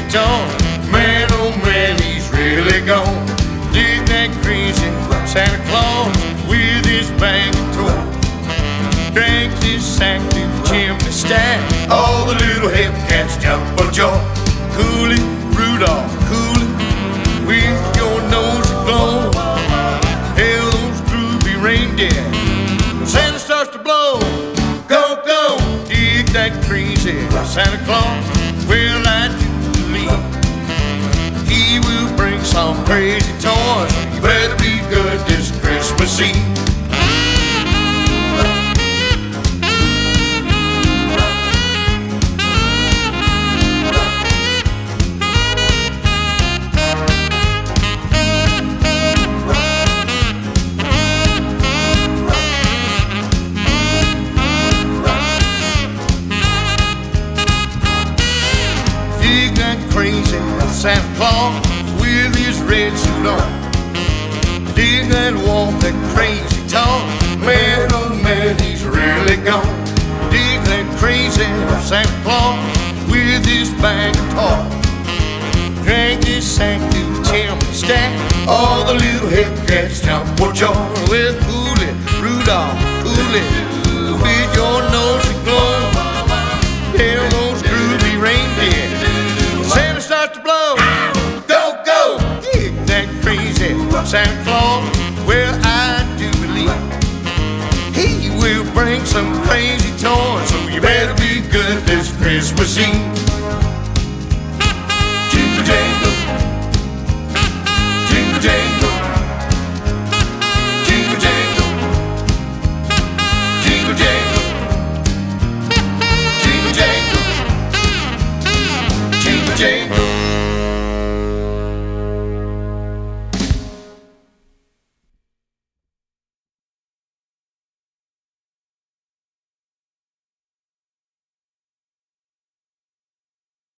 toy. Man, oh man, he's really gone. Dig that crazy Santa Claus with his bag of toys. Drags his sack to the chimney stack. All the little hip cats jump for joy. Cool it, Rudolph, cool it, with your nose aglow. Hail those groovy reindeer. Santa starts to blow. Go, go, dig that crazy Santa Claus. Well, I do believe he will bring some crazy toys. You better be good this Christmas Eve. Dig that crazy Santa Claus with his red suit on. Dig that walk, that crazy talk. Man, oh man, he's really gone. Dig that crazy Santa Claus with his bag of toys. Drag his sack to the chimney stack. All the little hip cats jump for joy. Well, cool it, Rudolph, cool it, with your nose aglow. Hail those groovy reindeer. Santa starts to blow. Go, go, dig that crazy Santa Claus. Well, I do believe he will bring some crazy toys. So you better be good this Christmas Eve.